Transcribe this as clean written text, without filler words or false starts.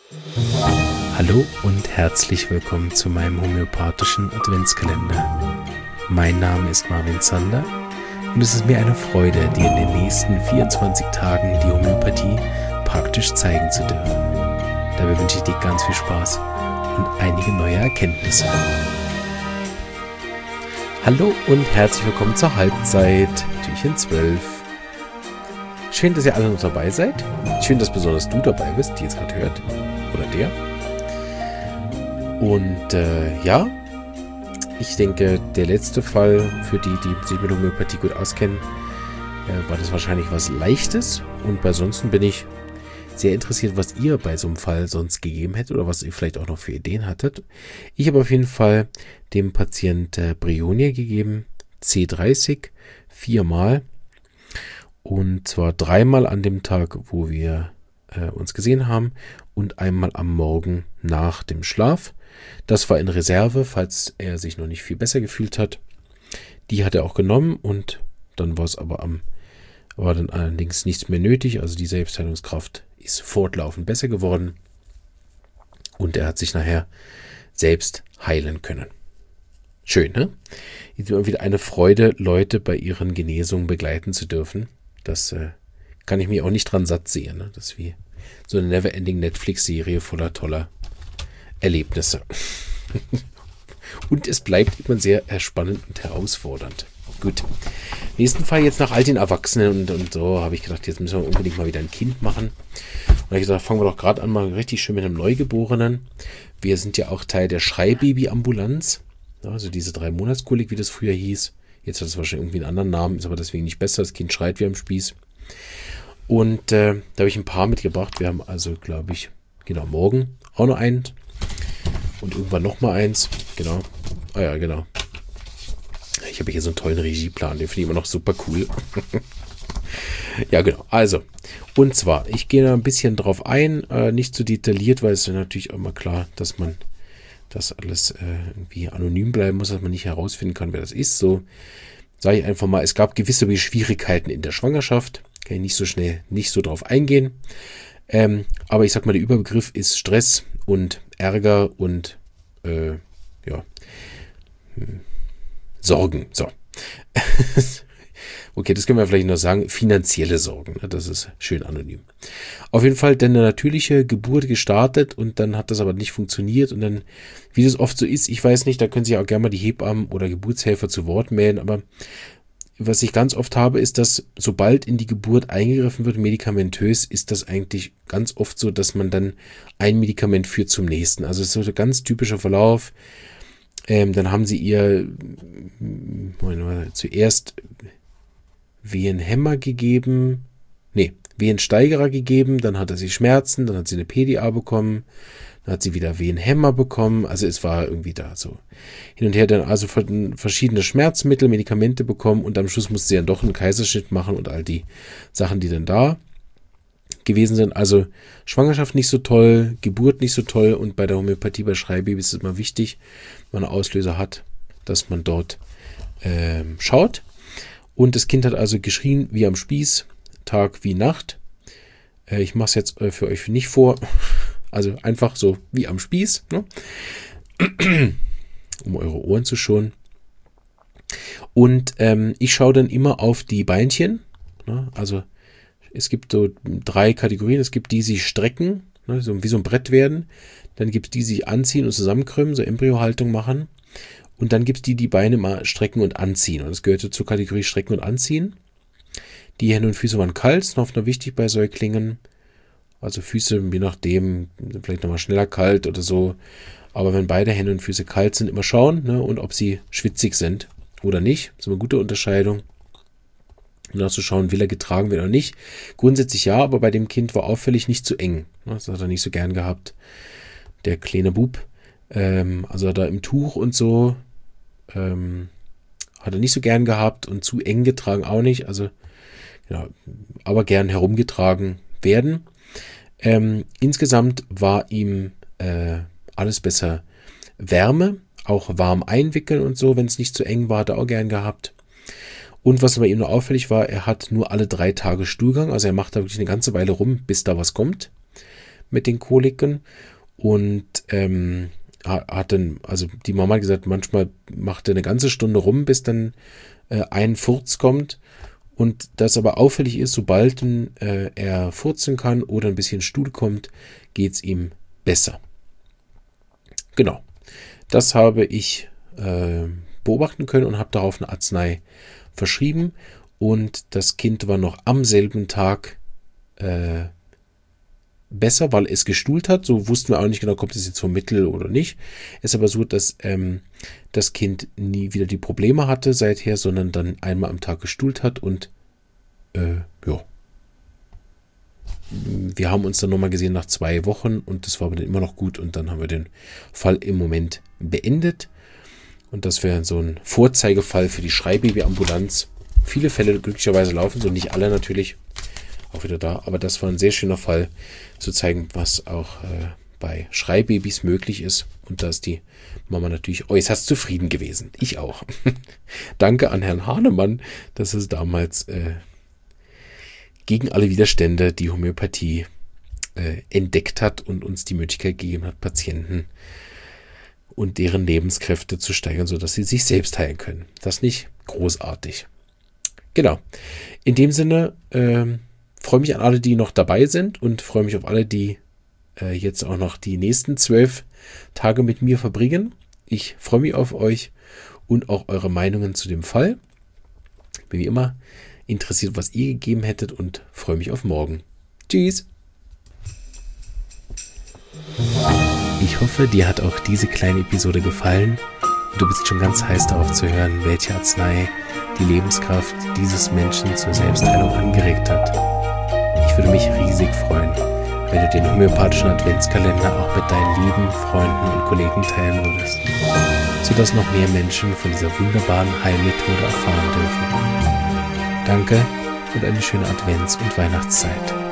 Hallo und herzlich willkommen zu meinem homöopathischen Adventskalender. Mein Name ist Marvin Zander und es ist mir eine Freude, dir in den nächsten 24 Tagen die Homöopathie praktisch zeigen zu dürfen. Dabei wünsche ich dir ganz viel Spaß und einige neue Erkenntnisse. Hallo und herzlich willkommen zur Halbzeit, Türchen 12. Schön, dass ihr alle noch dabei seid. Schön, dass besonders du dabei bist, die jetzt gerade hört. Oder der. Und ich denke, der letzte Fall, für die sich mit Homöopathie gut auskennen, war das wahrscheinlich was Leichtes. Und bei sonst bin ich sehr interessiert, was ihr bei so einem Fall sonst gegeben hättet oder was ihr vielleicht auch noch für Ideen hattet. Ich habe auf jeden Fall dem Patient Bryonia gegeben, C30, 4-mal. Und zwar 3-mal an dem Tag, wo wir uns gesehen haben und einmal am Morgen nach dem Schlaf. Das war in Reserve, falls er sich noch nicht viel besser gefühlt hat. Die hat er auch genommen und dann war es aber war dann allerdings nichts mehr nötig. Also die Selbstheilungskraft ist fortlaufend besser geworden und er hat sich nachher selbst heilen können. Schön, ne? Jetzt immer wieder eine Freude, Leute bei ihren Genesungen begleiten zu dürfen. Das kann ich mich auch nicht dran satt sehen. Ne? Das ist wie so eine Neverending Netflix-Serie voller toller Erlebnisse. Und es bleibt immer sehr spannend und herausfordernd. Gut. Nächsten Fall jetzt nach all den Erwachsenen und so habe ich gedacht, jetzt müssen wir unbedingt mal wieder ein Kind machen. Und habe ich gesagt, fangen wir doch gerade an, mal richtig schön mit einem Neugeborenen. Wir sind ja auch Teil der Schreibaby-Ambulanz. Also diese 3-Monats-Kolik, wie das früher hieß. Jetzt hat es wahrscheinlich irgendwie einen anderen Namen, ist aber deswegen nicht besser. Das Kind schreit wie am Spieß. Und da habe ich ein paar mitgebracht. Wir haben also, glaube ich, genau, morgen auch noch eins. Und irgendwann nochmal eins. Genau. Ah ja, genau. Ich habe hier so einen tollen Regieplan. Den finde ich immer noch super cool. Ja, genau. Also, und zwar, ich gehe da ein bisschen drauf ein. Nicht zu detailliert, weil es ist natürlich auch immer klar, dass man das alles irgendwie anonym bleiben muss, dass man nicht herausfinden kann, wer das ist. So sage ich einfach mal, es gab gewisse Schwierigkeiten in der Schwangerschaft. Kann ich nicht so drauf eingehen. Aber ich sag mal, der Überbegriff ist Stress und Ärger und Sorgen. So. Okay, das können wir vielleicht noch sagen. Finanzielle Sorgen. Das ist schön anonym. Auf jeden Fall dann eine natürliche Geburt gestartet und dann hat das aber nicht funktioniert. Und dann, wie das oft so ist, ich weiß nicht, da können sich auch gerne mal die Hebammen oder Geburtshelfer zu Wort melden. Aber was ich ganz oft habe, ist, dass sobald in die Geburt eingegriffen wird, medikamentös, ist das eigentlich ganz oft so, dass man dann ein Medikament führt zum nächsten. Also es ist so ein ganz typischer Verlauf. Dann haben sie ihr zuerst Wehenhemmer gegeben, Wehensteigerer gegeben, dann hatte sie Schmerzen, dann hat sie eine PDA bekommen, dann hat sie wieder Wehenhemmer bekommen, also es war irgendwie da so hin und her, dann also verschiedene Schmerzmittel, Medikamente bekommen und am Schluss musste sie dann doch einen Kaiserschnitt machen und all die Sachen, die dann da gewesen sind. Also Schwangerschaft nicht so toll, Geburt nicht so toll und bei der Homöopathie bei Schreibabys ist es immer wichtig, wenn man einen Auslöser hat, dass man dort schaut. Und das Kind hat also geschrien wie am Spieß, Tag wie Nacht. Ich mache es jetzt für euch nicht vor. Also einfach so wie am Spieß, ne? Um eure Ohren zu schonen. Und ich schaue dann immer auf die Beinchen. Ne? Also es gibt so 3 Kategorien. Es gibt die, die sich strecken, ne? So wie so ein Brett werden. Dann gibt es die, die sich anziehen und zusammenkrümmen, so Embryohaltung machen. Und dann gibt es die, die Beine mal strecken und anziehen. Und das gehörte zur Kategorie Strecken und Anziehen. Die Hände und Füße waren kalt, ist noch wichtig bei Säuglingen. Also Füße, je nachdem, vielleicht nochmal schneller kalt oder so. Aber wenn beide Hände und Füße kalt sind, immer schauen, ne? Und ob sie schwitzig sind oder nicht. Das ist eine gute Unterscheidung. Und auch zu schauen, will er getragen werden oder nicht. Grundsätzlich ja, aber bei dem Kind war auffällig nicht zu eng. Das hat er nicht so gern gehabt. Der kleine Bub. Also da im Tuch und so hat er nicht so gern gehabt und zu eng getragen auch nicht. Also ja, aber gern herumgetragen werden. Insgesamt war ihm alles besser Wärme, auch warm einwickeln und so, wenn es nicht zu eng war, hat er auch gern gehabt. Und was bei ihm nur auffällig war, er hat nur alle 3 Tage Stuhlgang, also er macht da wirklich eine ganze Weile rum, bis da was kommt. mit den Koliken und hat dann, also die Mama hat gesagt, manchmal macht er eine ganze Stunde rum, bis dann ein Furz kommt. Und das aber auffällig ist, sobald er furzen kann oder ein bisschen Stuhl kommt, geht es ihm besser. Genau. Das habe ich beobachten können und habe darauf eine Arznei verschrieben. Und das Kind war noch am selben Tag besser, weil es gestuhlt hat. So wussten wir auch nicht genau, kommt es jetzt vom Mittel oder nicht. Es ist aber so, dass das Kind nie wieder die Probleme hatte seither, sondern dann einmal am Tag gestuhlt hat und ja. Wir haben uns dann nochmal gesehen nach 2 Wochen und das war aber dann immer noch gut und dann haben wir den Fall im Moment beendet. Und das wäre so ein Vorzeigefall für die Schreibabyambulanz. Viele Fälle glücklicherweise laufen, so nicht alle natürlich. Auch wieder da, aber das war ein sehr schöner Fall, zu zeigen, was auch bei Schreibabys möglich ist. Und da ist die Mama natürlich äußerst zufrieden gewesen. Ich auch. Danke an Herrn Hahnemann, dass es damals gegen alle Widerstände die Homöopathie entdeckt hat und uns die Möglichkeit gegeben hat, Patienten und deren Lebenskräfte zu steigern, sodass sie sich selbst heilen können. Das nicht großartig. Genau. In dem Sinne freue mich an alle, die noch dabei sind und freue mich auf alle, die jetzt auch noch die nächsten 12 Tage mit mir verbringen. Ich freue mich auf euch und auch eure Meinungen zu dem Fall. Bin wie immer interessiert, was ihr gegeben hättet und freue mich auf morgen. Tschüss! Ich hoffe, dir hat auch diese kleine Episode gefallen und du bist schon ganz heiß darauf zu hören, welche Arznei die Lebenskraft dieses Menschen zur Selbstheilung angeregt hat. Ich würde mich riesig freuen, wenn du den homöopathischen Adventskalender auch mit deinen lieben Freunden und Kollegen teilen würdest, sodass noch mehr Menschen von dieser wunderbaren Heilmethode erfahren dürfen. Danke und eine schöne Advents- und Weihnachtszeit.